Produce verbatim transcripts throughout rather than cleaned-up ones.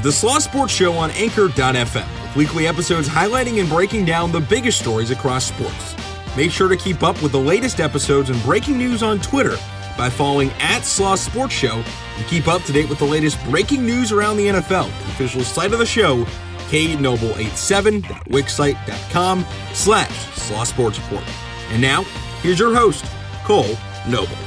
the Slaw Sports Show on Anchor dot f m, with weekly episodes highlighting and breaking down the biggest stories across sports. Make sure to keep up with the latest episodes and breaking news on Twitter by following at Slaw Sports Show, and keep up to date with the latest breaking news around the N F L. The official site of the show, k noble eighty-seven dot wixsite dot com slash Slaw Sports Report. And now, here's your host, Cole Noble.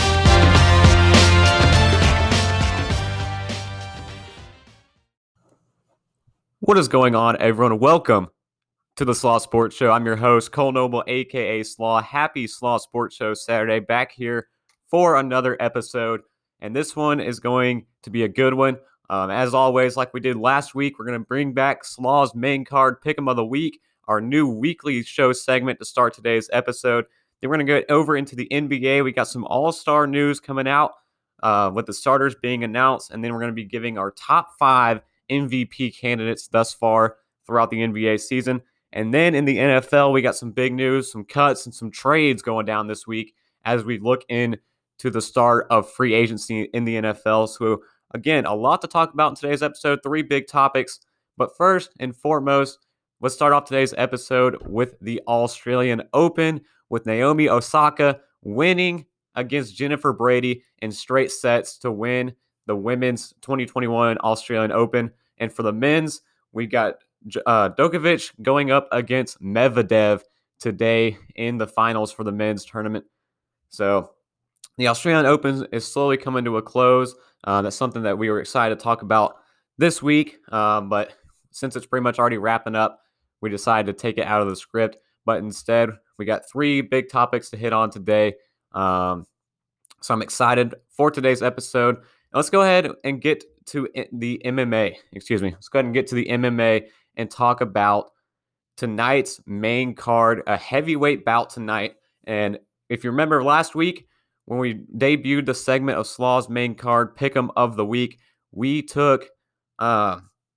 What is going on, everyone? Welcome to the Slaw Sports Show. I'm your host, Cole Noble, aka Slaw. Happy Slaw Sports Show Saturday, back here for another episode. And this one is going to be a good one. Um, as always, like we did last week, we're going to bring back Slaw's main card pick'em of the week, our new weekly show segment to start today's episode. Then we're going to get over into the N B A. We got some all-star news coming out uh, with the starters being announced. And then we're going to be giving our top five M V P candidates thus far throughout the N B A season. And then in the N F L, we got some big news, some cuts, and some trades going down this week as we look into the start of free agency in the N F L. So again, a lot to talk about in today's episode, three big topics. But first and foremost, let's start off today's episode with the Australian Open, with Naomi Osaka winning against Jennifer Brady in straight sets to win the women's twenty twenty-one Australian Open. And for the men's, we got uh, Djokovic going up against Medvedev today in the finals for the men's tournament. So the Australian Open is slowly coming to a close. Uh, that's something that we were excited to talk about this week. Um, but since it's pretty much already wrapping up, we decided to take it out of the script. But instead, we got three big topics to hit on today. Um, so I'm excited for today's episode. Let's go ahead and get to the M M A. Excuse me. Let's go ahead and get to the M M A and talk about tonight's main card, a heavyweight bout tonight. And if you remember last week, when we debuted the segment of Slaw's main card, Pick'em of the Week, we took uh,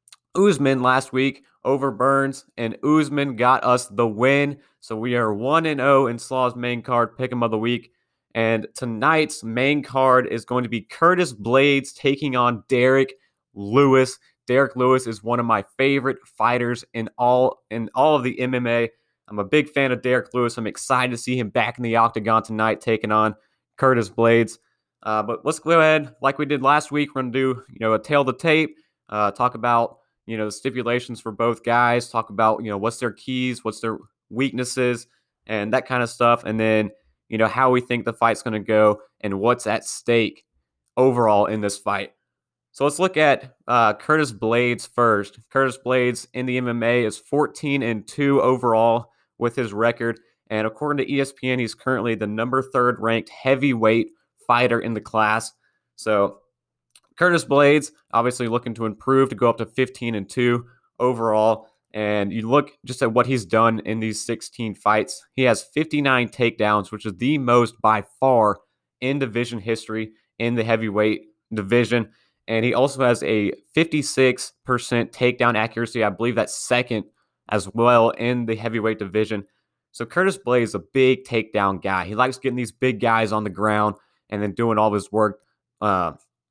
Usman last week over Burns, and Usman got us the win. So we are one and oh in Slaw's main card, Pick'em of the Week. And tonight's main card is going to be Curtis Blaydes taking on Derrick Lewis. Derrick Lewis is one of my favorite fighters in all in all of the M M A. I'm a big fan of Derrick Lewis. I'm excited to see him back in the octagon tonight, taking on Curtis Blaydes. Uh, but let's go ahead, like we did last week. We're going to do, you know, a tail of the tape, uh, talk about, you know, the stipulations for both guys, talk about, you know, what's their keys, what's their weaknesses, and that kind of stuff. And then, you know, how we think the fight's going to go and what's at stake overall in this fight. So let's look at uh, Curtis Blaydes first. Curtis Blaydes in the M M A is fourteen and two overall with his record. And according to E S P N, he's currently the number third ranked heavyweight fighter in the class. So Curtis Blaydes obviously looking to improve to go up to fifteen and two overall. And you look just at what he's done in these sixteen fights. He has fifty-nine takedowns, which is the most by far in division history in the heavyweight division. And he also has a fifty-six percent takedown accuracy. I believe that's second as well in the heavyweight division. So Curtis Blaydes is a big takedown guy. He likes getting these big guys on the ground and then doing all his work uh,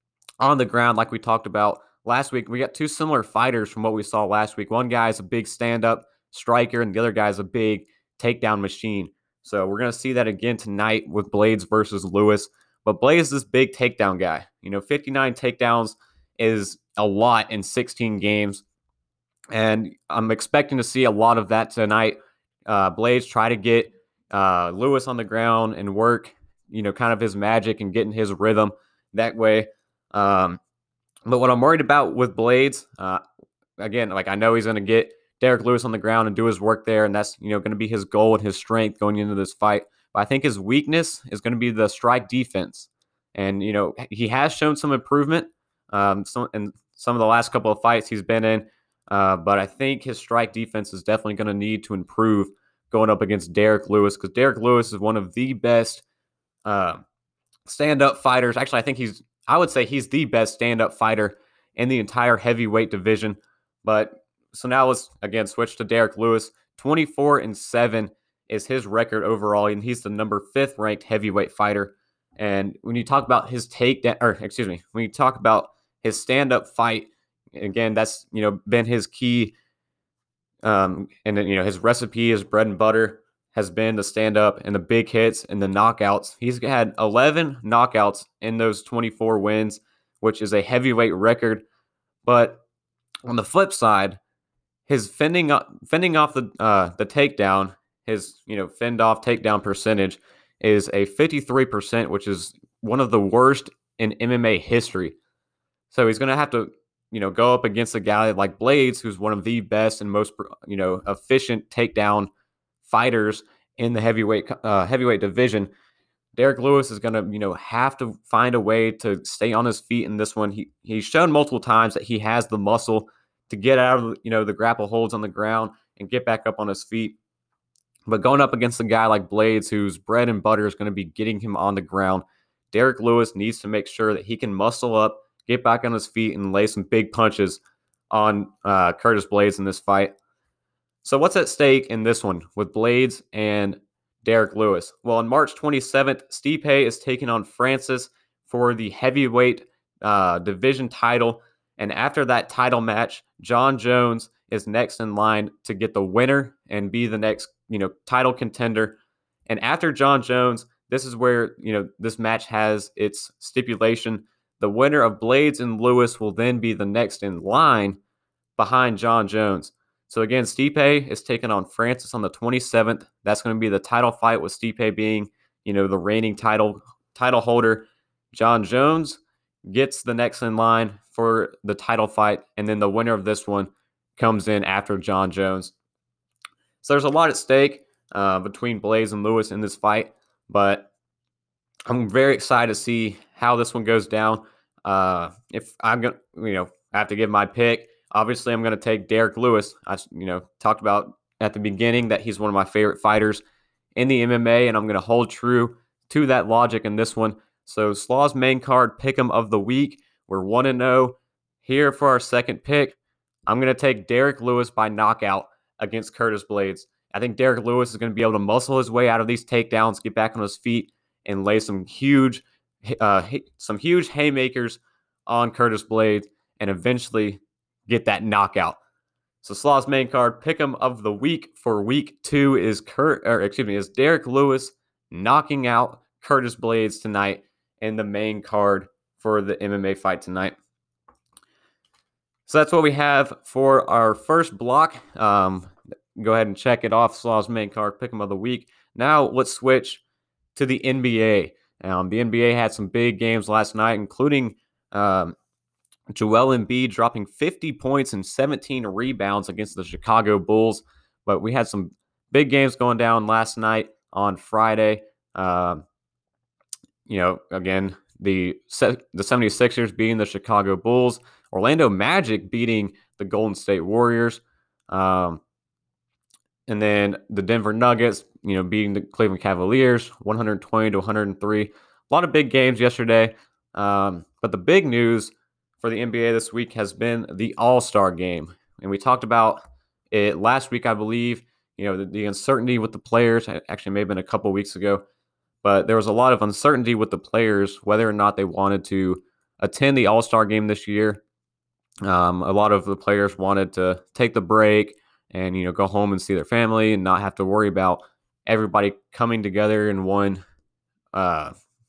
on the ground like we talked about last week. We got two similar fighters from what we saw last week. One guy is a big stand-up striker, and the other guy is a big takedown machine. So we're going to see that again tonight with Blaydes versus Lewis. But Blaydes is this big takedown guy. You know, fifty-nine takedowns is a lot in sixteen games. And I'm expecting to see a lot of that tonight. Uh, Blaydes try to get uh, Lewis on the ground and work, you know, kind of his magic and getting his rhythm that way. Um, But what I'm worried about with Blaydes, uh, again, like I know he's going to get Derrick Lewis on the ground and do his work there, and that's, you know, going to be his goal and his strength going into this fight. But I think his weakness is going to be the strike defense. And, you know, he has shown some improvement um, some, in some of the last couple of fights he's been in. Uh, but I think his strike defense is definitely going to need to improve going up against Derrick Lewis, because Derrick Lewis is one of the best uh, stand-up fighters. Actually, I think he's I would say he's the best stand-up fighter in the entire heavyweight division. But so now let's, again, switch to Derrick Lewis. twenty-four and seven is his record overall, and he's the number fifth ranked heavyweight fighter. And when you talk about his takedown, or excuse me, when you talk about his stand-up fight, again, that's, you know, been his key. Um, and then, you know, his recipe, his bread and butter has been the stand up and the big hits and the knockouts. He's had eleven knockouts in those twenty-four wins, which is a heavyweight record. But on the flip side, his fending up, fending off the uh, the takedown, his, you know, fend off takedown percentage is a fifty-three percent, which is one of the worst in M M A history. So he's going to have to, you know, go up against a guy like Blaydes, who's one of the best and most, you know, efficient takedown fighters in the heavyweight uh, heavyweight division. Derrick Lewis is going to, you know, have to find a way to stay on his feet in this one. He he's shown multiple times that he has the muscle to get out of, you know, the grapple holds on the ground and get back up on his feet. But going up against a guy like Blaydes, whose bread and butter is going to be getting him on the ground, Derrick Lewis needs to make sure that he can muscle up, get back on his feet, and lay some big punches on uh, Curtis Blaydes in this fight. So what's at stake in this one with Blaydes and Derrick Lewis? Well, on March twenty-seventh, Stipe is taking on Francis for the heavyweight uh, division title. And after that title match, Jon Jones is next in line to get the winner and be the next, you know, title contender. And after Jon Jones, this is where, you know, this match has its stipulation. The winner of Blaydes and Lewis will then be the next in line behind Jon Jones. So again, Stipe is taking on Francis on the twenty-seventh. That's going to be the title fight, with Stipe being, you know, the reigning title title holder. Jon Jones gets the next in line for the title fight, and then the winner of this one comes in after Jon Jones. So there's a lot at stake uh, between Blaydes and Lewis in this fight, but I'm very excited to see how this one goes down. Uh, if I'm gonna, you know, I have to give my pick. Obviously, I'm going to take Derrick Lewis. I, you know, talked about at the beginning that he's one of my favorite fighters in the M M A, and I'm going to hold true to that logic in this one. So, Slaw's main card pick'em of the week. We're one and oh. Here for our second pick, I'm going to take Derrick Lewis by knockout against Curtis Blaydes. I think Derrick Lewis is going to be able to muscle his way out of these takedowns, get back on his feet, and lay some huge, uh, some huge haymakers on Curtis Blaydes, and eventually get that knockout. So Slaw's main card pick'em of the week for week two is Kurt, or excuse me, is Derrick Lewis knocking out Curtis Blaydes tonight in the main card for the M M A fight tonight. So that's what we have for our first block. Um, go ahead and check it off. Slaw's main card pick'em of the week. Now let's switch to the N B A. Um, the N B A had some big games last night, including um, Joel Embiid dropping fifty points and seventeen rebounds against the Chicago Bulls. But we had some big games going down last night on Friday. Uh, you know, again, the the seventy-sixers beating the Chicago Bulls. Orlando Magic beating the Golden State Warriors. Um, and then the Denver Nuggets, you know, beating the Cleveland Cavaliers one twenty to one oh three. A lot of big games yesterday. Um, but the big news for the N B A this week has been the All-Star game. And we talked about it last week, I believe, you know, the, the uncertainty with the players. Actually, may have been a couple weeks ago. But there was a lot of uncertainty with the players, whether or not they wanted to attend the All-Star game this year. Um, a lot of the players wanted to take the break and, you know, go home and see their family and not have to worry about everybody coming together in one uh,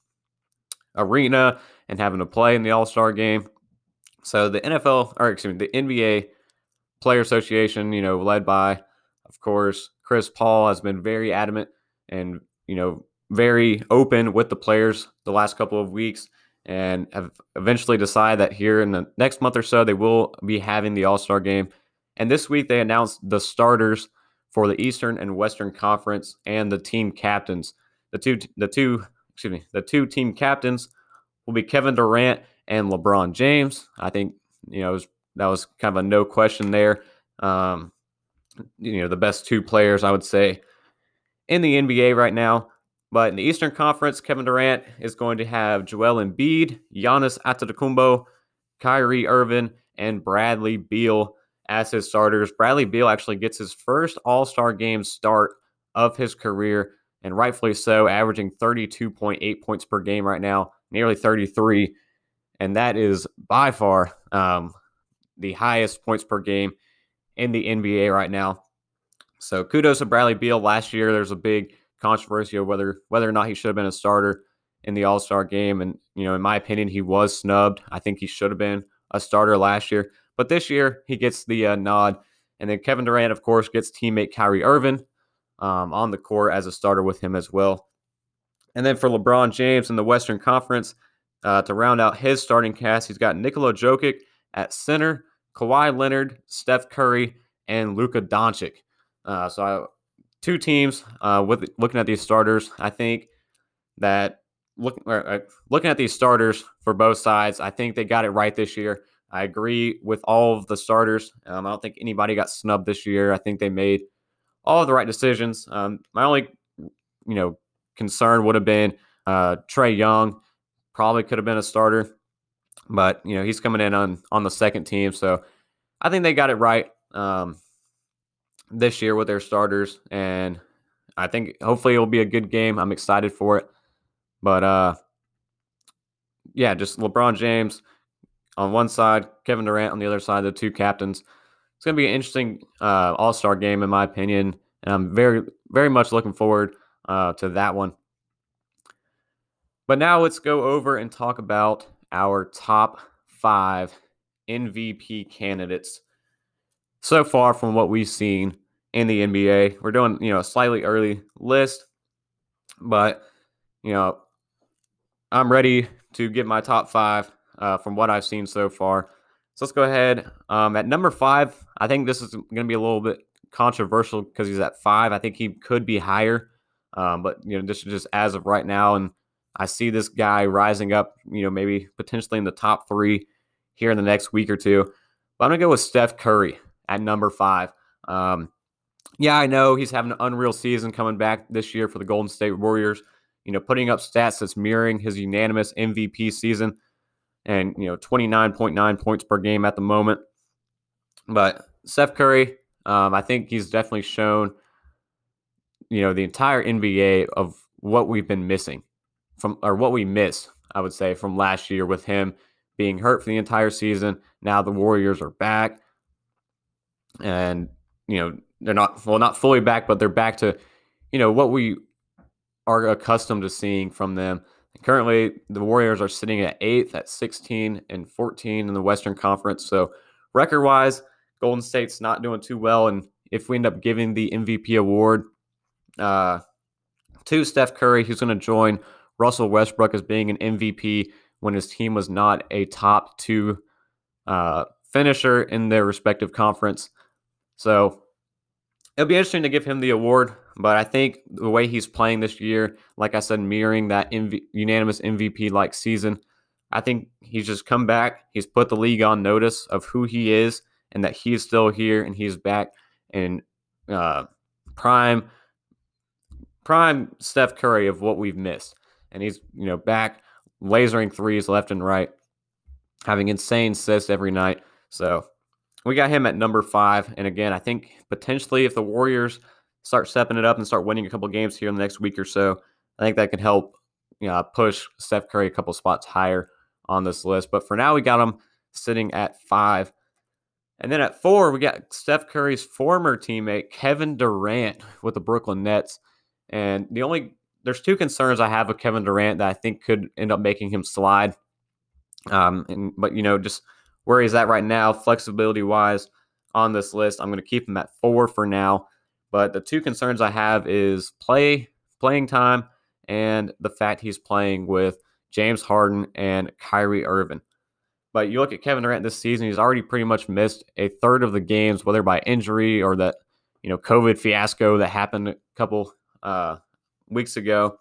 arena and having to play in the All-Star game. So the N F L, or excuse me, the N B A Player Association, you know, led by, of course, Chris Paul, has been very adamant and, you know, very open with the players the last couple of weeks, and have eventually decided that here in the next month or so, they will be having the All-Star game. And this week they announced the starters for the Eastern and Western Conference and the team captains. The two, the two, excuse me, the two team captains will be Kevin Durant and LeBron James. I think, you know, it was, that was kind of a no question there. Um, you know, the best two players, I would say, in the N B A right now. But in the Eastern Conference, Kevin Durant is going to have Joel Embiid, Giannis Antetokounmpo, Kyrie Irving, and Bradley Beal as his starters. Bradley Beal actually gets his first All-Star game start of his career, and rightfully so, averaging thirty-two point eight points per game right now, nearly thirty-three. And that is by far um, the highest points per game in the N B A right now. So kudos to Bradley Beal. Last year, there's a big controversy of whether whether or not he should have been a starter in the All-Star game. And, you know, in my opinion, he was snubbed. I think he should have been a starter last year. But this year, he gets the uh, nod. And then Kevin Durant, of course, gets teammate Kyrie Irving um, on the court as a starter with him as well. And then for LeBron James in the Western Conference, uh, to round out his starting cast, he's got Nikola Jokic at center, Kawhi Leonard, Steph Curry, and Luka Doncic. Uh, so I, two teams uh, with looking at these starters. I think that look, uh, looking at these starters for both sides, I think they got it right this year. I agree with all of the starters. Um, I don't think anybody got snubbed this year. I think they made all of the right decisions. Um, my only, you know, concern would have been uh, Trae Young. Probably could have been a starter, but you know he's coming in on on the second team, so I think they got it right um, this year with their starters, and I think hopefully it'll be a good game. I'm excited for it, but uh, yeah, just LeBron James on one side, Kevin Durant on the other side, the two captains. It's going to be an interesting uh, All-Star game, in my opinion, and I'm very, very much looking forward uh, to that one. But now let's go over and talk about our top five M V P candidates so far from what we've seen in the N B A. We're doing, you know, a slightly early list, but, you know, I'm ready to get my top five uh, from what I've seen so far. So let's go ahead. Um, at number five, I think this is going to be a little bit controversial because he's at five. I think he could be higher, um, but, you know, this is just as of right now, and I see this guy rising up, you know, maybe potentially in the top three here in the next week or two. But I'm going to go with Steph Curry at number five. Um, yeah, I know he's having an unreal season coming back this year for the Golden State Warriors, you know, putting up stats that's mirroring his unanimous M V P season and, you know, twenty-nine point nine points per game at the moment. But Steph Curry, um, I think he's definitely shown, you know, the entire N B A of what we've been missing. From or what we missed, I would say, from last year with him being hurt for the entire season. Now the Warriors are back, and you know they're not well, not fully back, but they're back to, you know, what we are accustomed to seeing from them. Currently, the Warriors are sitting at eighth at sixteen and fourteen in the Western Conference. So record-wise, Golden State's not doing too well, and if we end up giving the M V P award uh, to Steph Curry, who's going to join Russell Westbrook as being an M V P when his team was not a top two uh, finisher in their respective conference. So it'll be interesting to give him the award, but I think the way he's playing this year, like I said, mirroring that M V- unanimous M V P-like season, I think he's just come back. He's put the league on notice of who he is and that he is still here and he's back in uh, prime, prime Steph Curry of what we've missed. And he's, you know, back lasering threes left and right, having insane assists every night. So we got him at number five. And again, I think potentially if the Warriors start stepping it up and start winning a couple games here in the next week or so, I think that can help, you know, push Steph Curry a couple spots higher on this list. But for now, we got him sitting at five. And then at four, we got Steph Curry's former teammate, Kevin Durant, with the Brooklyn Nets. And the only There's two concerns I have with Kevin Durant that I think could end up making him slide. Um, and, but, you know, just where he's at right now, flexibility-wise on this list, I'm going to keep him at four for now. But the two concerns I have is play, playing time and the fact he's playing with James Harden and Kyrie Irving. But you look at Kevin Durant this season, he's already pretty much missed a third of the games, whether by injury or that, you know, COVID fiasco that happened a couple uh weeks ago.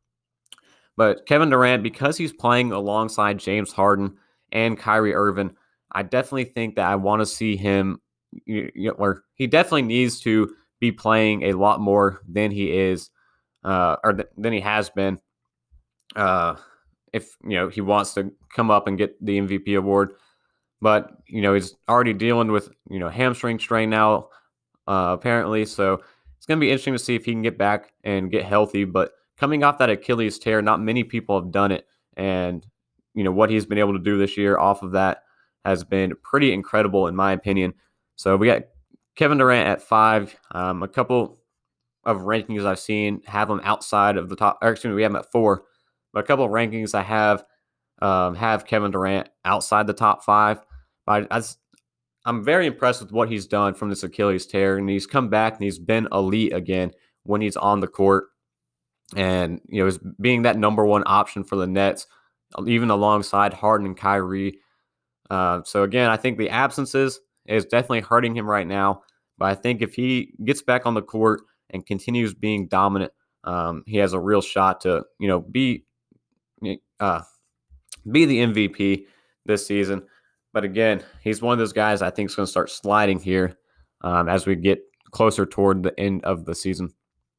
But Kevin Durant, because he's playing alongside James Harden and Kyrie Irving, I definitely think that I want to see him, you know, or he definitely needs to be playing a lot more than he is, uh, or th- than he has been. Uh, if you know he wants to come up and get the M V P award, but you know he's already dealing with you know hamstring strain now, uh, apparently. So it's going to be interesting to see if he can get back and get healthy. But coming off that Achilles tear, not many people have done it. And, you know, what he's been able to do this year off of that has been pretty incredible in my opinion. So we got Kevin Durant at five. Um, a couple of rankings I've seen have him outside of the top. Or excuse me, we have him at four. But a couple of rankings I have um, have Kevin Durant outside the top five. But I, I, I'm very impressed with what he's done from this Achilles tear, and he's come back and he's been elite again when he's on the court. And, you know, as being that number one option for the Nets, even alongside Harden and Kyrie. Uh, so, again, I think the absences is definitely hurting him right now. But I think if he gets back on the court and continues being dominant, um, he has a real shot to, you know, be uh, be the M V P this season. But, again, he's one of those guys I think is going to start sliding here um, as we get closer toward the end of the season.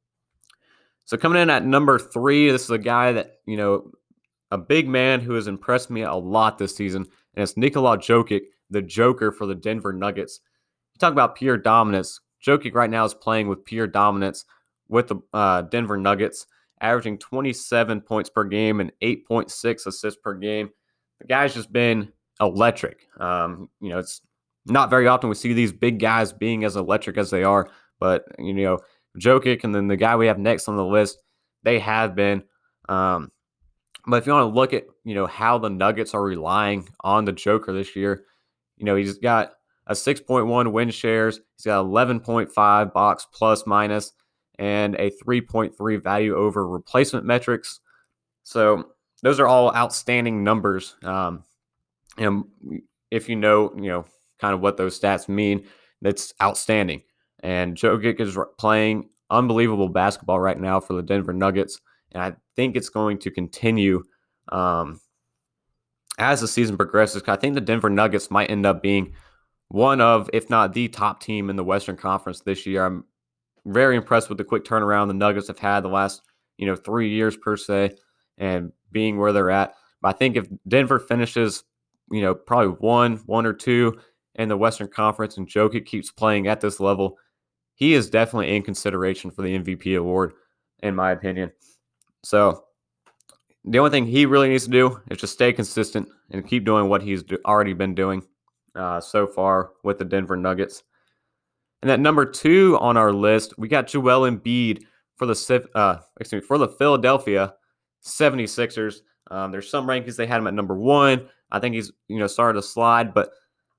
So coming in at number three, this is a guy that, you know, a big man who has impressed me a lot this season, and it's Nikola Jokic, the Joker for the Denver Nuggets. You talk about pure dominance. Jokic right now is playing with pure dominance with the uh, Denver Nuggets, averaging twenty-seven points per game and eight point six assists per game. The guy's just been electric. Um, you know, it's not very often we see these big guys being as electric as they are, but, you know, Jokic and then the guy we have next on the list, they have been. Um, but if you want to look at, you know, how the Nuggets are relying on the Joker this year, you know, he's got a six point one win shares. He's got eleven point five box plus minus and a three point three value over replacement metrics. So those are all outstanding numbers. Um, and if you know, you know, kind of what those stats mean, that's outstanding. And Jokic is playing unbelievable basketball right now for the Denver Nuggets. And I think it's going to continue um, as the season progresses. I think the Denver Nuggets might end up being one of, if not the top team in the Western Conference this year. I'm very impressed with the quick turnaround the Nuggets have had the last, you know, three years per se, and being where they're at. But I think if Denver finishes, you know, probably one, one or two in the Western Conference and Jokic keeps playing at this level, he is definitely in consideration for the M V P award, in my opinion. So the only thing he really needs to do is just stay consistent and keep doing what he's do- already been doing uh, so far with the Denver Nuggets. And at number two on our list, we got Joel Embiid for the uh, excuse me, for the Philadelphia seventy-sixers. Um, there's some rankings they had him at number one. I think he's, you know, started to slide, but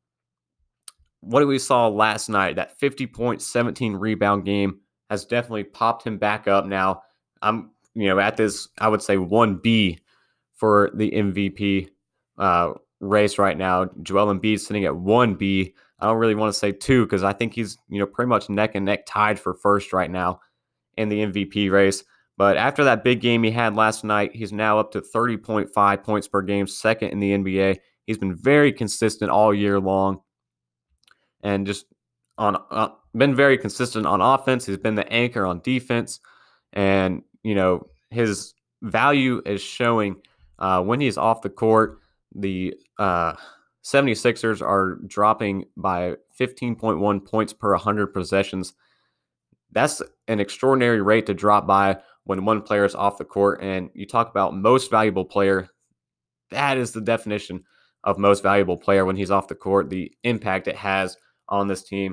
what we saw last night, that fifty point, seventeen rebound game, has definitely popped him back up. Now, I'm, you know, at this, I would say one B for the M V P uh, race right now. Joel Embiid sitting at one B. I don't really want to say two because I think he's, you know, pretty much neck and neck tied for first right now in the M V P race. But after that big game he had last night, he's now up to thirty point five points per game, second in the N B A. He's been very consistent all year long. And just on uh, been very consistent on offense. He's been the anchor on defense. And, you know, his value is showing uh, when he's off the court. The uh, seventy-sixers are dropping by fifteen point one points per one hundred possessions. That's an extraordinary rate to drop by when one player is off the court. And you talk about most valuable player. That is the definition of most valuable player when he's off the court, the impact it has on this team.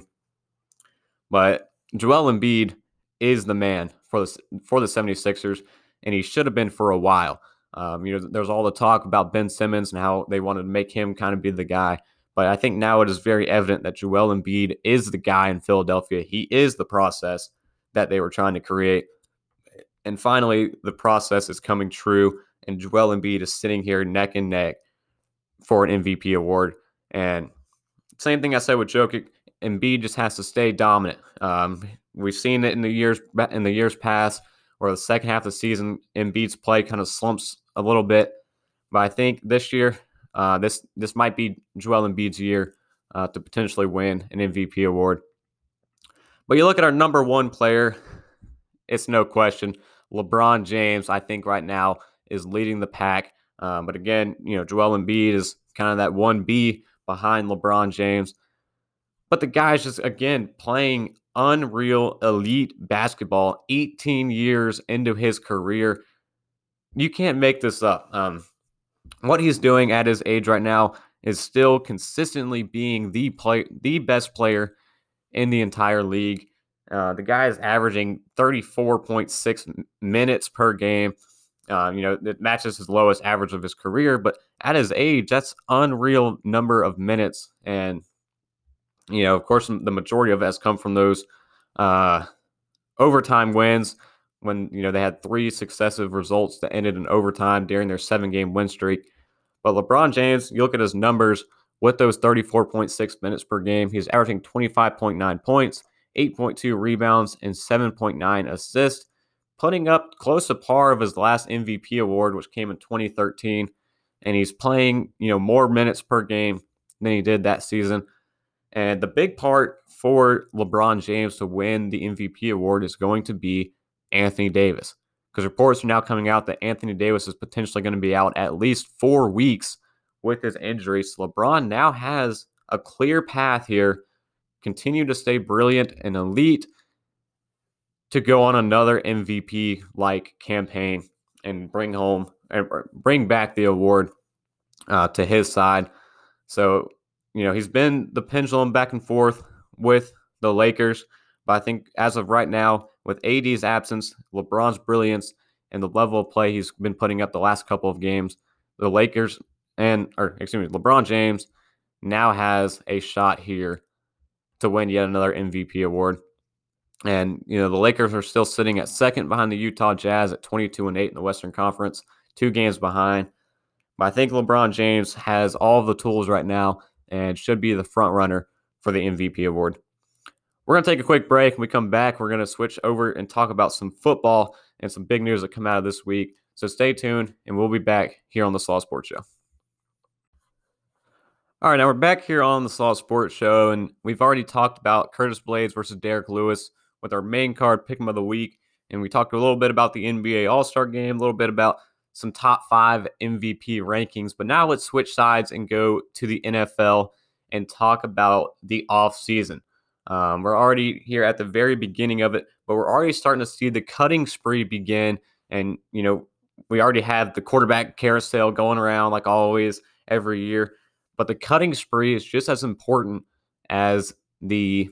But Joel Embiid is the man for the, for the seventy-sixers, and he should have been for a while. Um, you know, there's all the talk about Ben Simmons and how they wanted to make him kind of be the guy. But I think now it is very evident that Joel Embiid is the guy in Philadelphia. He is the process that they were trying to create. And finally, the process is coming true, and Joel Embiid is sitting here neck and neck for an M V P award. And same thing I said with Jokic, Embiid just has to stay dominant. Um, we've seen it in the years in the years past, where the second half of the season, Embiid's play kind of slumps a little bit. But I think this year, uh, this this might be Joel Embiid's year uh, to potentially win an M V P award. But you look at our number one player, it's no question. LeBron James, I think right now, is leading the pack. Um, but again, you know, Joel Embiid is kind of that one B behind LeBron James. But the guy's just, again, playing unreal elite basketball eighteen years into his career. You can't make this up. Um, what he's doing at his age right now is still consistently being the play, the best player in the entire league. Uh, the guy is averaging thirty-four point six minutes per game. Um, you know, it matches his lowest average of his career, but at his age, that's unreal number of minutes. And, you know, of course, the majority of it has come from those uh, overtime wins when, you know, they had three successive results that ended in overtime during their seven-game win streak. But LeBron James, you look at his numbers with those thirty-four point six minutes per game, he's averaging twenty-five point nine points, eight point two rebounds, and seven point nine assists, putting up close to par of his last M V P award, which came in twenty thirteen. And he's playing, you know, more minutes per game than he did that season. And the big part for LeBron James to win the M V P award is going to be Anthony Davis, because reports are now coming out that Anthony Davis is potentially going to be out at least four weeks with his injury. So LeBron now has a clear path here, continue to stay brilliant and elite, to go on another M V P-like campaign and bring home and bring back the award uh, to his side. So, you know, he's been the pendulum back and forth with the Lakers, but I think as of right now, with A D's absence, LeBron's brilliance, and the level of play he's been putting up the last couple of games, the Lakers and, or excuse me, LeBron James now has a shot here to win yet another M V P award. And, you know, the Lakers are still sitting at second behind the Utah Jazz at twenty-two and eight in the Western Conference, two games behind. But I think LeBron James has all of the tools right now and should be the front runner for the M V P award. We're going to take a quick break. When we come back, we're going to switch over and talk about some football and some big news that come out of this week. So stay tuned, and we'll be back here on the Slaw Sports Show. All right, now we're back here on the Slaw Sports Show, and we've already talked about Curtis Blades versus Derek Lewis with our main card pick'em of the week, and we talked a little bit about the N B A All-Star Game, a little bit about some top five M V P rankings. But now let's switch sides and go to the N F L and talk about the offseason. Um, we're already here at the very beginning of it, but we're already starting to see the cutting spree begin. And, you know, we already have the quarterback carousel going around like always every year. But the cutting spree is just as important as the,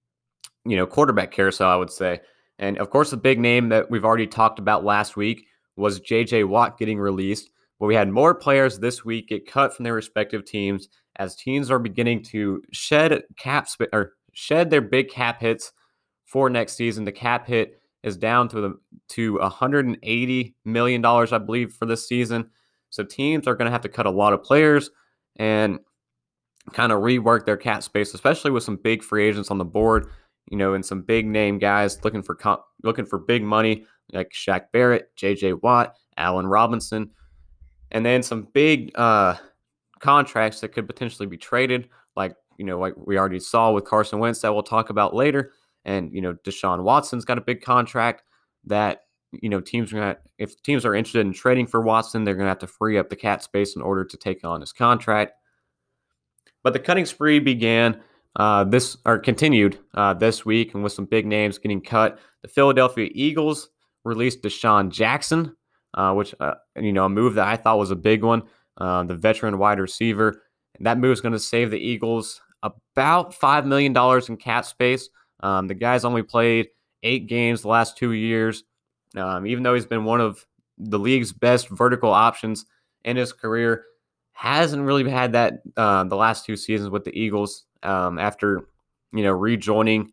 you know, quarterback carousel, I would say. And, of course, the big name that we've already talked about last week was J J Watt getting released. But we had more players this week get cut from their respective teams as teams are beginning to shed cap sp- or shed their big cap hits for next season. The cap hit is down to the to one hundred eighty million dollars, I believe, for this season. So teams are going to have to cut a lot of players and kind of rework their cap space, especially with some big free agents on the board, you know, and some big name guys looking for comp- looking for big money like Shaq Barrett, J J Watt, Allen Robinson, and then some big uh, contracts that could potentially be traded, like, you know, like we already saw with Carson Wentz that we'll talk about later. And, you know, Deshaun Watson's got a big contract that, you know, teams are going to, if teams are interested in trading for Watson, they're going to have to free up the cap space in order to take on his contract. But the cutting spree began uh, this, or continued uh, this week, and with some big names getting cut. The Philadelphia Eagles released Deshaun Jackson, uh, which, uh, you know, a move that I thought was a big one. Uh, the veteran wide receiver. And that move is going to save the Eagles about five million dollars in cap space. Um, the guy's only played eight games the last two years. Um, even though he's been one of the league's best vertical options in his career, hasn't really had that uh, the last two seasons with the Eagles um, after, you know, rejoining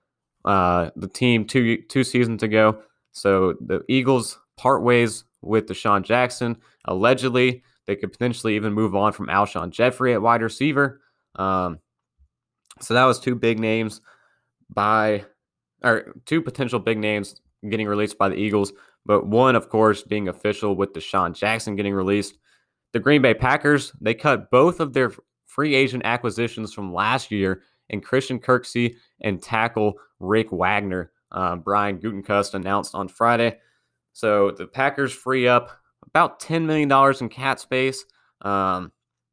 uh, the team two two seasons ago. So the Eagles part ways with Deshaun Jackson. Allegedly, they could potentially even move on from Alshon Jeffrey at wide receiver. Um, so that was two big names by, or two potential big names getting released by the Eagles, but one, of course, being official with Deshaun Jackson getting released. The Green Bay Packers, they cut both of their free agent acquisitions from last year in Christian Kirksey and tackle Rick Wagner. Uh, Brian Gutekunst announced on Friday. So the Packers free up about ten million dollars in cap space, um,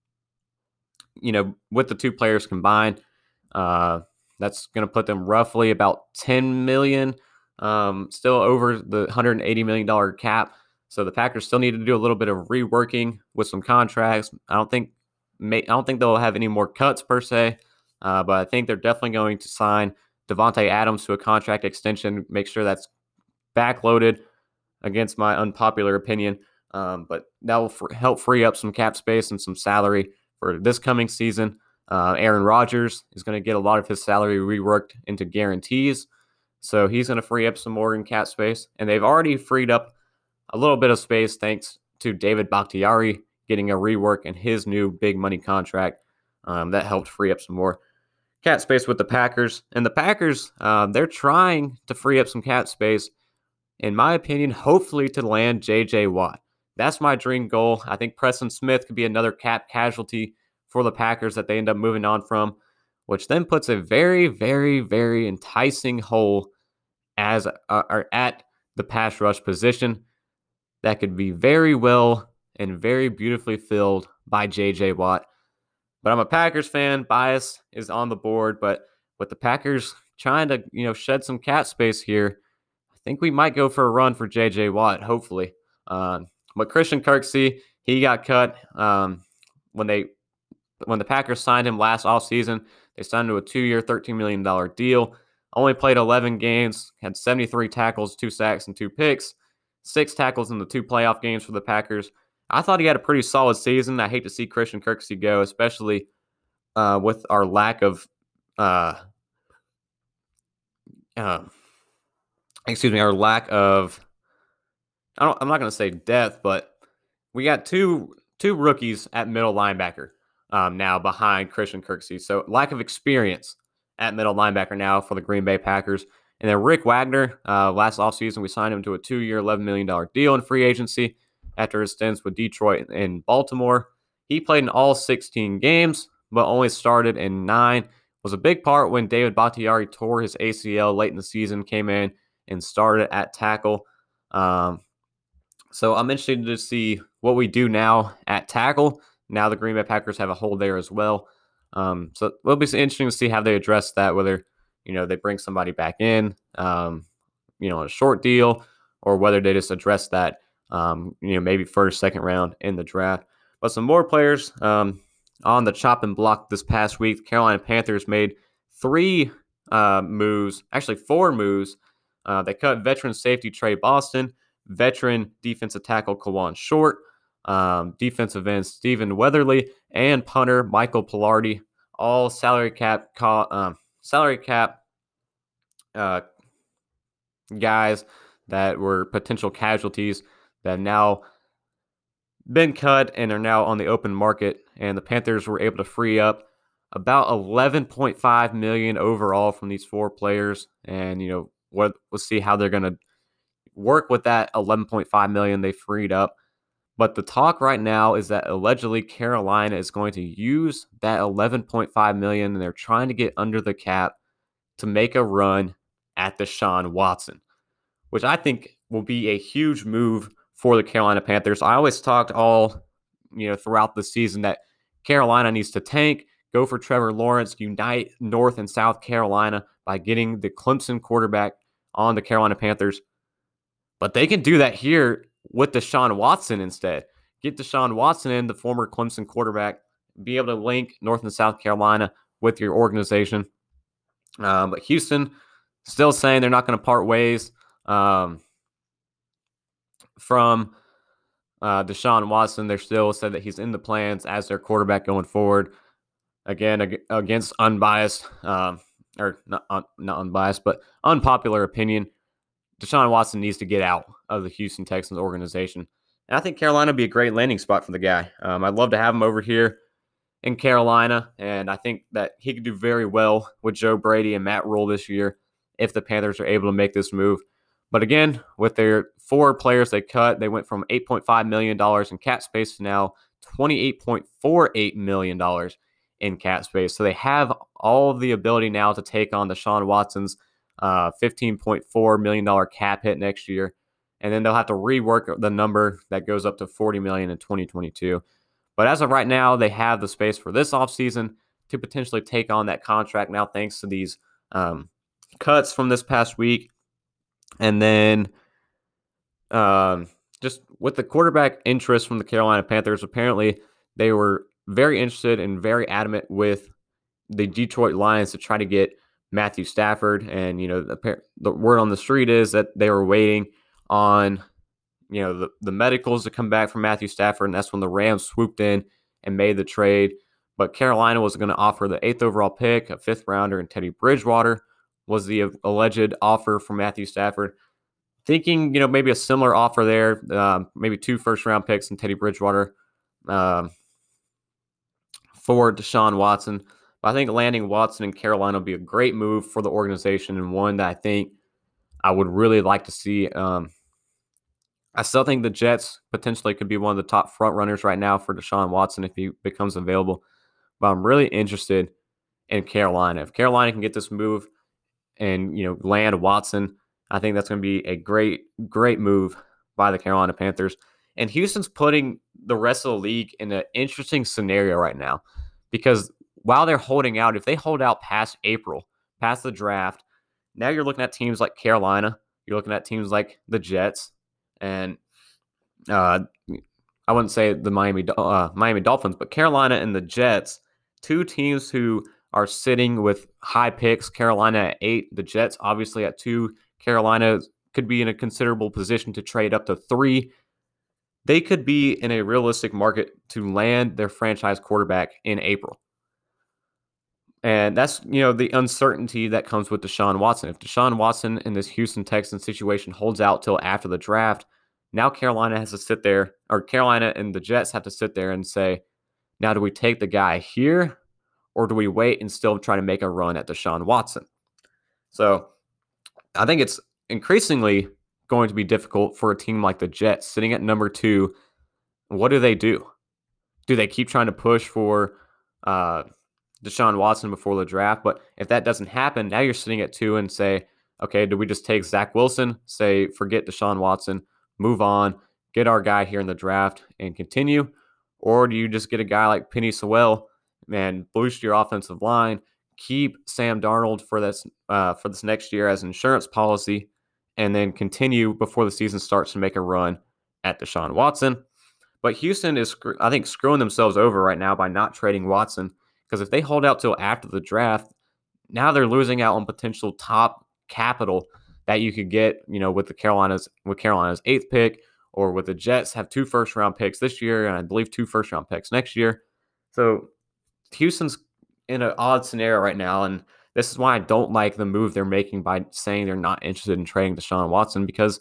you know, with the two players combined. Uh, that's going to put them roughly about ten million dollars, um, still over the one hundred eighty million dollars cap. So the Packers still need to do a little bit of reworking with some contracts. I don't think may, I don't think they'll have any more cuts per se, uh, but I think they're definitely going to sign Devontae Adams to a contract extension, make sure that's backloaded against my unpopular opinion. Um, but that will f- help free up some cap space and some salary for this coming season. Uh, Aaron Rodgers is going to get a lot of his salary reworked into guarantees. So he's going to free up some more in cap space. And they've already freed up a little bit of space thanks to David Bakhtiari getting a rework in his new big money contract. Um, that helped free up some more cap space with the Packers. And the Packers, uh, they're trying to free up some cap space, in my opinion, hopefully to land J J Watt. That's my dream goal. I think Preston Smith could be another cap casualty for the Packers that they end up moving on from, which then puts a very, very, very enticing hole as uh, or at the pass rush position that could be very well and very beautifully filled by J J Watt. But I'm a Packers fan. Bias is on the board, but with the Packers trying to, you know, shed some cap space here, I think we might go for a run for J J Watt, hopefully. Um, but Christian Kirksey, he got cut um, when they when the Packers signed him last offseason. They signed him to a two-year, thirteen million dollars deal. Only played eleven games, had seventy-three tackles, two sacks, and two picks. Six tackles in the two playoff games for the Packers. I thought he had a pretty solid season. I hate to see Christian Kirksey go, especially uh, with our lack of, uh, uh, excuse me, our lack of, I don't, I'm not going to say depth, but we got two two rookies at middle linebacker um, now behind Christian Kirksey. So lack of experience at middle linebacker now for the Green Bay Packers. And then Rick Wagner, uh, last offseason, we signed him to a two-year, eleven million dollars deal in free agency after his stints with Detroit and Baltimore. He played in all sixteen games, but only started in nine. Was a big part when David Bakhtiari tore his A C L late in the season, came in and started at tackle. Um, so I'm interested to see what we do now at tackle. Now the Green Bay Packers have a hole there as well. Um, so it'll be interesting to see how they address that, whether, you know, they bring somebody back in, um, you know, a short deal, or whether they just address that, um, you know, maybe first, second round in the draft. But some more players um, on the chopping block this past week. The Carolina Panthers made three uh, moves, actually four moves. Uh, they cut veteran safety Trey Boston, veteran defensive tackle Kawan Short, um, defensive end Stephen Weatherly, and punter Michael Pilardi, all salary cap co- um, salary cap uh, guys that were potential casualties that have now been cut and are now on the open market. And the Panthers were able to free up about eleven point five million dollars overall from these four players. And, you know, what, we'll see how they're going to work with that eleven point five million dollars they freed up. But the talk right now is that allegedly Carolina is going to use that eleven point five million dollars, and they're trying to get under the cap to make a run at Deshaun Watson, which I think will be a huge move for the Carolina Panthers. I always talked all, you know, throughout the season that Carolina needs to tank, go for Trevor Lawrence, unite North and South Carolina by getting the Clemson quarterback on the Carolina Panthers. But they can do that here with Deshaun Watson instead. Get Deshaun Watson in, the former Clemson quarterback, be able to link North and South Carolina with your organization. Um, but Houston still saying they're not going to part ways um, from uh, Deshaun Watson. They're still said that he's in the plans as their quarterback going forward. Again, ag- against unbiased, um, or not, un- not unbiased, but unpopular opinion, Deshaun Watson needs to get out of the Houston Texans organization. And I think Carolina would be a great landing spot for the guy. Um, I'd love to have him over here in Carolina, and I think that he could do very well with Joe Brady and Matt Rule this year if the Panthers are able to make this move. But again, with their four players they cut, they went from eight point five million dollars in cap space to now twenty-eight point four eight million dollars in cap space. So they have all of the ability now to take on Deshaun Watson's uh, fifteen point four million dollars cap hit next year. And then they'll have to rework the number that goes up to forty million dollars in twenty twenty-two. But as of right now, they have the space for this offseason to potentially take on that contract now, thanks to these um, cuts from this past week. And then um, just with the quarterback interest from the Carolina Panthers, apparently they were very interested and very adamant with the Detroit Lions to try to get Matthew Stafford. And, you know, the, the word on the street is that they were waiting on, you know, the, the medicals to come back from Matthew Stafford. And that's when the Rams swooped in and made the trade. But Carolina was going to offer the eighth overall pick, a fifth rounder, and Teddy Bridgewater was the alleged offer for Matthew Stafford. Thinking, you know, maybe a similar offer there, um, maybe two first-round picks and Teddy Bridgewater um, for Deshaun Watson. But I think landing Watson in Carolina will be a great move for the organization and one that I think I would really like to see. Um, I still think the Jets potentially could be one of the top front runners right now for Deshaun Watson if he becomes available. But I'm really interested in Carolina. If Carolina can get this move and, you know, land Watson, I think that's going to be a great, great move by the Carolina Panthers. And Houston's putting the rest of the league in an interesting scenario right now because while they're holding out, if they hold out past April, past the draft, now you're looking at teams like Carolina. You're looking at teams like the Jets and uh, I wouldn't say the Miami uh, Miami Dolphins, but Carolina and the Jets, two teams who are sitting with high picks. Carolina at eight, the Jets obviously at two. Carolina could be in a considerable position to trade up to three. They could be in a realistic market to land their franchise quarterback in April. And that's, you know, the uncertainty that comes with Deshaun Watson. If Deshaun Watson in this Houston Texans situation holds out till after the draft, now Carolina has to sit there, or Carolina and the Jets have to sit there and say, now do we take the guy here or do we wait and still try to make a run at Deshaun Watson? So I think it's increasingly going to be difficult for a team like the Jets sitting at number two. What do they do? Do they keep trying to push for uh, Deshaun Watson before the draft? But if that doesn't happen, now you're sitting at two and say, okay, do we just take Zach Wilson, say, forget Deshaun Watson, move on, get our guy here in the draft and continue? Or do you just get a guy like Penei Sewell and boost your offensive line, keep Sam Darnold for this uh, for this next year as an insurance policy, and then continue before the season starts to make a run at Deshaun Watson? But Houston is, I think, screwing themselves over right now by not trading Watson, because if they hold out till after the draft, now they're losing out on potential top capital that you could get, you know, with the Carolinas with Carolina's eighth pick, or with the Jets have two first round picks this year and I believe two first round picks next year. So Houston's in an odd scenario right now, and this is why I don't like the move they're making by saying they're not interested in trading Deshaun Watson, because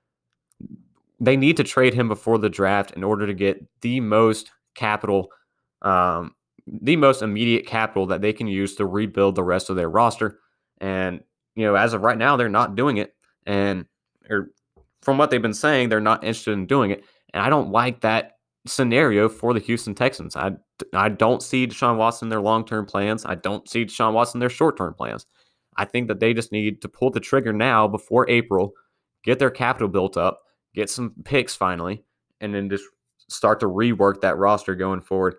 they need to trade him before the draft in order to get the most capital, um, the most immediate capital that they can use to rebuild the rest of their roster. And, you know, as of right now, they're not doing it. And or from what they've been saying, they're not interested in doing it. And I don't like that scenario for the Houston Texans. I, I don't see Deshaun Watson in their long-term plans. I don't see Deshaun Watson in their short-term plans. I think that they just need to pull the trigger now before April, get their capital built up, get some picks finally, and then just start to rework that roster going forward.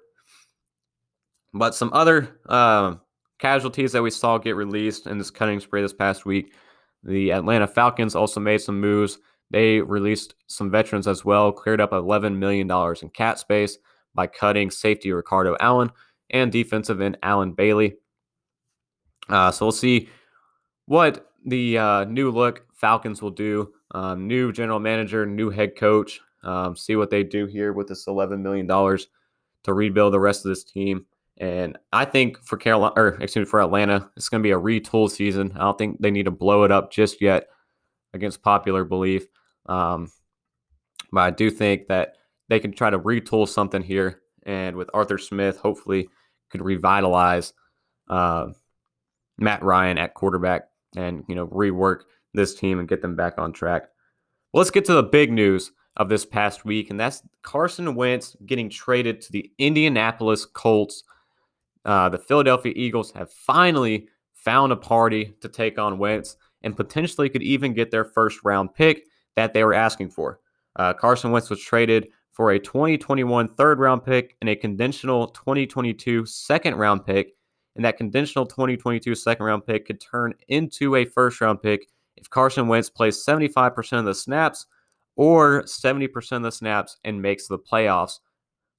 But some other uh, casualties that we saw get released in this cutting spree this past week, the Atlanta Falcons also made some moves. They released some veterans as well, cleared up eleven million dollars in cap space by cutting safety Ricardo Allen and defensive end Allen Bailey. Uh, so we'll see what the uh, new look Falcons will do. Um, new general manager, new head coach. Um, see what they do here with this eleven million dollars to rebuild the rest of this team. And I think for Carolina, or excuse me, for Atlanta, it's going to be a retool season. I don't think they need to blow it up just yet against popular belief. Um, but I do think that they can try to retool something here, and with Arthur Smith, hopefully could revitalize uh, Matt Ryan at quarterback and, you know, rework this team and get them back on track. Well, let's get to the big news of this past week, and that's Carson Wentz getting traded to the Indianapolis Colts. Uh, the Philadelphia Eagles have finally found a party to take on Wentz and potentially could even get their first round pick that they were asking for. Uh, Carson Wentz was traded for a twenty twenty-one third round pick and a conditional twenty twenty-two second round pick. And that conditional twenty twenty-two second round pick could turn into a first round pick if Carson Wentz plays seventy-five percent of the snaps or seventy percent of the snaps and makes the playoffs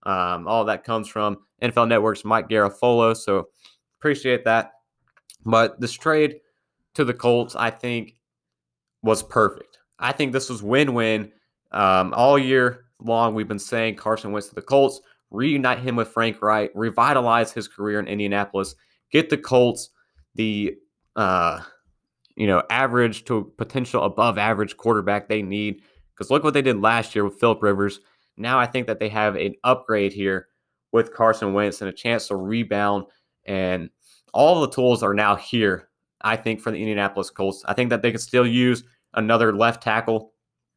Um, all that comes from N F L Network's Mike Garafolo, so appreciate that. But this trade to the Colts, I think, was perfect. I think this was win-win. Um, all year long, we've been saying Carson Wentz to the Colts, reunite him with Frank Reich, revitalize his career in Indianapolis, get the Colts the uh, you know average to potential above average quarterback they need. Because look what they did last year with Philip Rivers. Now I think that they have an upgrade here with Carson Wentz and a chance to rebound. And all the tools are now here, I think, for the Indianapolis Colts. I think that they can still use another left tackle.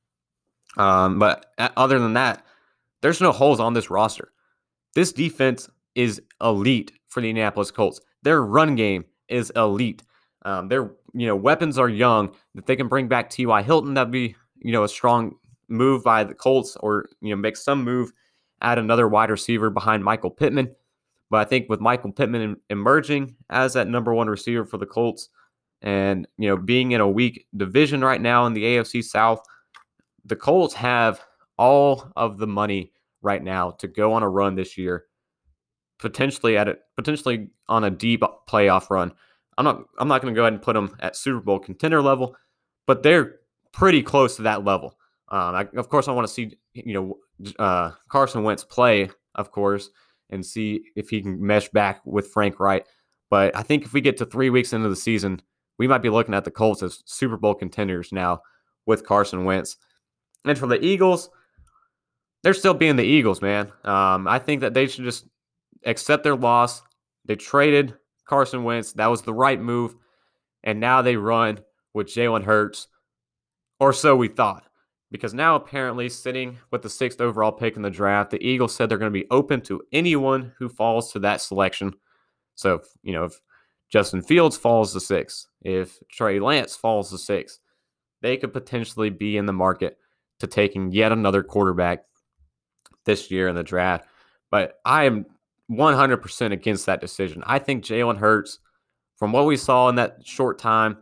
Um, but other than that, there's no holes on this roster. This defense is elite for the Indianapolis Colts. Their run game is elite. Um, their you know weapons are young. If they can bring back T Y. Hilton, that'd be you know a strong move by the Colts, or you know make some move, add another wide receiver behind Michael Pittman. But I think with Michael Pittman emerging as that number one receiver for the Colts, and you know being in a weak division right now in the A F C South, the Colts have all of the money right now to go on a run this year, potentially at a, potentially on a deep playoff run. I'm not I'm not going to go ahead and put them at Super Bowl contender level, but they're pretty close to that level. Um, I, of course, I want to see you know uh, Carson Wentz play, of course, and see if he can mesh back with Frank Reich. But I think if we get to three weeks into the season, we might be looking at the Colts as Super Bowl contenders now with Carson Wentz. And for the Eagles, they're still being the Eagles, man. Um, I think that they should just accept their loss. They traded Carson Wentz. That was the right move. And now they run with Jalen Hurts, or so we thought. Because now apparently sitting with the sixth overall pick in the draft, the Eagles said they're going to be open to anyone who falls to that selection. So, if, you know, if Justin Fields falls to sixth, if Trey Lance falls to sixth, they could potentially be in the market to taking yet another quarterback this year in the draft. But I am one hundred percent against that decision. I think Jalen Hurts, from what we saw in that short time,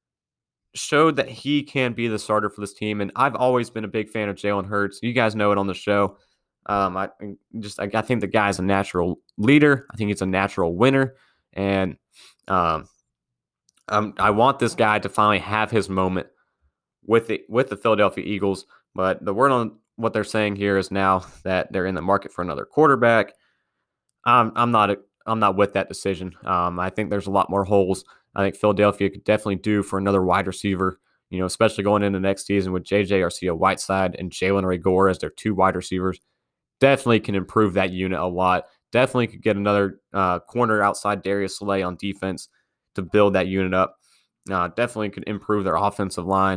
showed that he can be the starter for this team. And I've always been a big fan of Jalen Hurts. You guys know it on the show. Um, I just I, I think the guy's a natural leader. I think he's a natural winner. And um, um, I want this guy to finally have his moment with the, with the Philadelphia Eagles. But the word on what they're saying here is now that they're in the market for another quarterback. I'm I'm not I'm not with that decision. Um, I think there's a lot more holes. I think Philadelphia could definitely do for another wide receiver, you know, especially going into next season with J J Arcega-Whiteside and Jalen Reagor as their two wide receivers. Definitely can improve that unit a lot. Definitely could get another uh, corner outside Darius Slay on defense to build that unit up. Uh, definitely could improve their offensive line.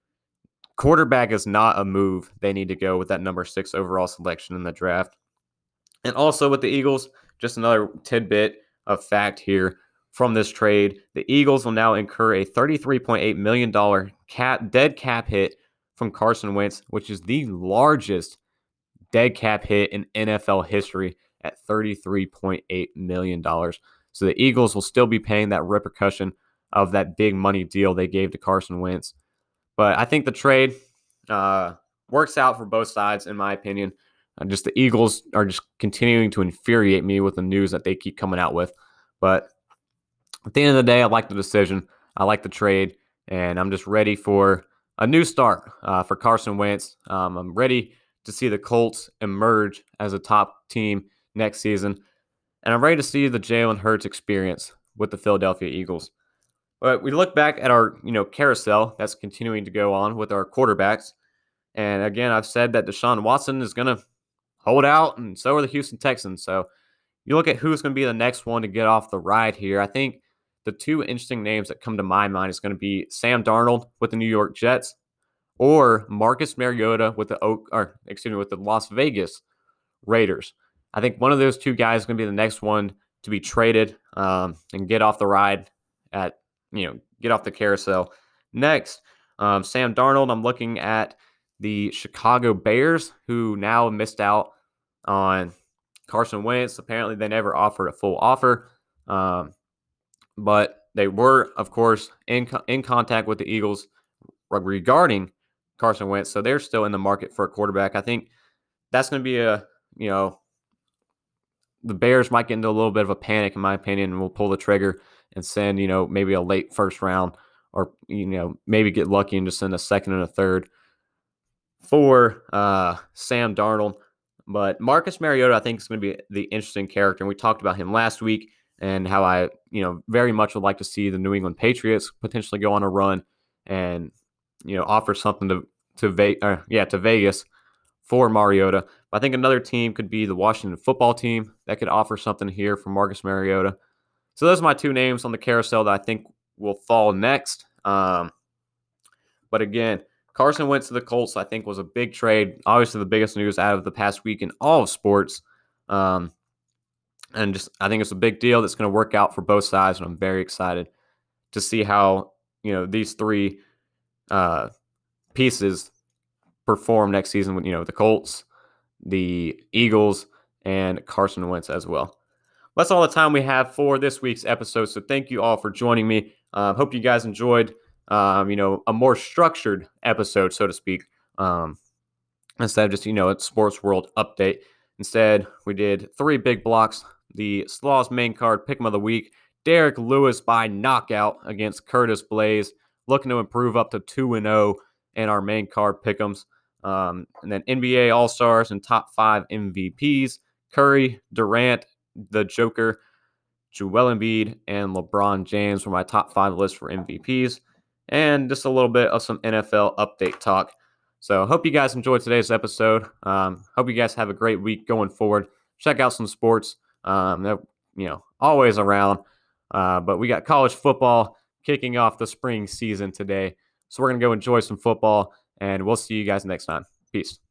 Quarterback is not a move they need to go with that number six overall selection in the draft. And also with the Eagles, just another tidbit of fact here from this trade. The Eagles will now incur a thirty-three point eight million dollars cap, dead cap hit from Carson Wentz, which is the largest dead cap hit in N F L history at thirty-three point eight million dollars. So the Eagles will still be paying that repercussion of that big money deal they gave to Carson Wentz. But I think the trade uh, works out for both sides, in my opinion. Uh, just the Eagles are just continuing to infuriate me with the news that they keep coming out with. But at the end of the day, I like the decision. I like the trade. And I'm just ready for a new start uh, for Carson Wentz. Um, I'm ready to see the Colts emerge as a top team next season. And I'm ready to see the Jalen Hurts experience with the Philadelphia Eagles. But we look back at our, you know, carousel that's continuing to go on with our quarterbacks. And again, I've said that Deshaun Watson is going to hold out, and so are the Houston Texans. So you look at who's going to be the next one to get off the ride here. I think the two interesting names that come to my mind is going to be Sam Darnold with the New York Jets or Marcus Mariota with the Oak, or excuse me, with the Las Vegas Raiders. I think one of those two guys is going to be the next one to be traded um, and get off the ride at, you know, get off the carousel. Next, um, Sam Darnold, I'm looking at the Chicago Bears, who now missed out on Carson Wentz. Apparently, they never offered a full offer, um, but they were, of course, in, in contact with the Eagles regarding Carson Wentz, so they're still in the market for a quarterback. I think that's going to be a, you know, the Bears might get into a little bit of a panic, in my opinion, and will pull the trigger and send, you know, maybe a late first round, or, you know, maybe get lucky and just send a second and a third for uh, Sam Darnold. But Marcus Mariota, I think, is going to be the interesting character. And we talked about him last week and how I, you know, very much would like to see the New England Patriots potentially go on a run and, you know, offer something to to Ve- uh, yeah to Vegas for Mariota. But I think another team could be the Washington Football Team that could offer something here for Marcus Mariota. So those are my two names on the carousel that I think will fall next. Um, but again, Carson Wentz to the Colts, I think, was a big trade. Obviously, the biggest news out of the past week in all of sports. Um, and just, I think it's a big deal that's going to work out for both sides. And I'm very excited to see how, you know, these three uh, pieces perform next season with, you know, the Colts, the Eagles, and Carson Wentz as well. That's all the time we have for this week's episode. So thank you all for joining me. Uh, hope you guys enjoyed, um, you know, a more structured episode, so to speak, um, instead of just, you know, a sports world update. Instead, we did three big blocks. The Slaw's main card pick 'em of the week, Derek Lewis by knockout against Curtis Blaze, looking to improve up to two and oh in our main card pick'ems. Um, and then N B A All-Stars and top five M V Ps, Curry, Durant, the Joker, Joel Embiid, and LeBron James were my top five list for M V Ps. And just a little bit of some N F L update talk. So hope you guys enjoyed today's episode. Um, hope you guys have a great week going forward. Check out some sports. Um, they're, you know, always around. Uh, but we got college football kicking off the spring season today. So we're going to go enjoy some football, and we'll see you guys next time. Peace.